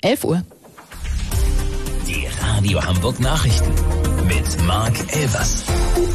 11 Uhr. Die Radio Hamburg Nachrichten mit Marc Elvers.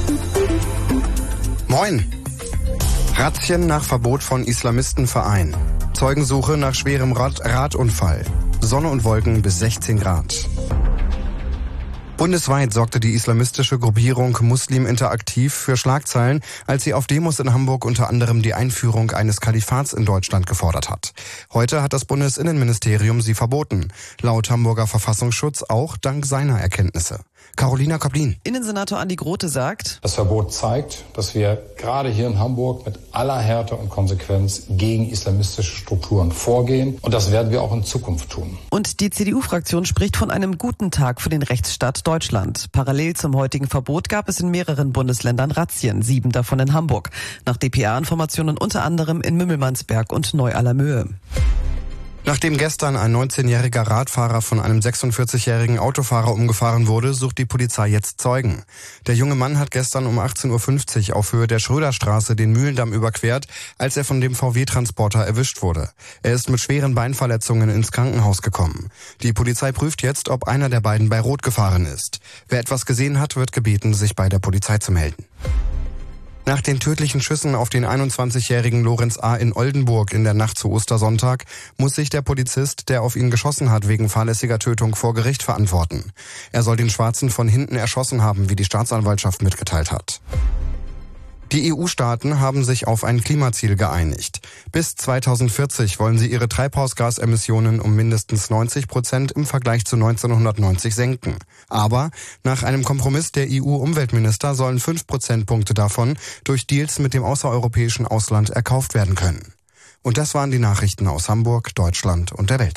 Moin. Razzien nach Verbot von Islamistenverein. Zeugensuche nach schwerem Radunfall. Sonne und Wolken bis 16 Grad. Bundesweit sorgte die islamistische Gruppierung Muslim Interaktiv für Schlagzeilen, als sie auf Demos in Hamburg unter anderem die Einführung eines Kalifats in Deutschland gefordert hat. Heute hat das Bundesinnenministerium sie verboten. Laut Hamburger Verfassungsschutz auch dank seiner Erkenntnisse. Carolina Koplin. Innensenator Andi Grote sagt: Das Verbot zeigt, dass wir gerade hier in Hamburg mit aller Härte und Konsequenz gegen islamistische Strukturen vorgehen. Und das werden wir auch in Zukunft tun. Und die CDU-Fraktion spricht von einem guten Tag für den Rechtsstaat Deutschland. Parallel zum heutigen Verbot gab es in mehreren Bundesländern Razzien, 7 davon in Hamburg. Nach dpa-Informationen unter anderem in Mümmelmannsberg und Neu-Allermöhe. Nachdem gestern ein 19-jähriger Radfahrer von einem 46-jährigen Autofahrer umgefahren wurde, sucht die Polizei jetzt Zeugen. Der junge Mann hat gestern um 18.50 Uhr auf Höhe der Schröderstraße den Mühlendamm überquert, als er von dem VW-Transporter erwischt wurde. Er ist mit schweren Beinverletzungen ins Krankenhaus gekommen. Die Polizei prüft jetzt, ob einer der beiden bei Rot gefahren ist. Wer etwas gesehen hat, wird gebeten, sich bei der Polizei zu melden. Nach den tödlichen Schüssen auf den 21-jährigen Lorenz A. in Oldenburg in der Nacht zu Ostersonntag muss sich der Polizist, der auf ihn geschossen hat, wegen fahrlässiger Tötung vor Gericht verantworten. Er soll den Schwarzen von hinten erschossen haben, wie die Staatsanwaltschaft mitgeteilt hat. Die EU-Staaten haben sich auf ein Klimaziel geeinigt. Bis 2040 wollen sie ihre Treibhausgasemissionen um mindestens 90% im Vergleich zu 1990 senken. Aber nach einem Kompromiss der EU-Umweltminister sollen 5 Prozentpunkte davon durch Deals mit dem außereuropäischen Ausland erkauft werden können. Und das waren die Nachrichten aus Hamburg, Deutschland und der Welt.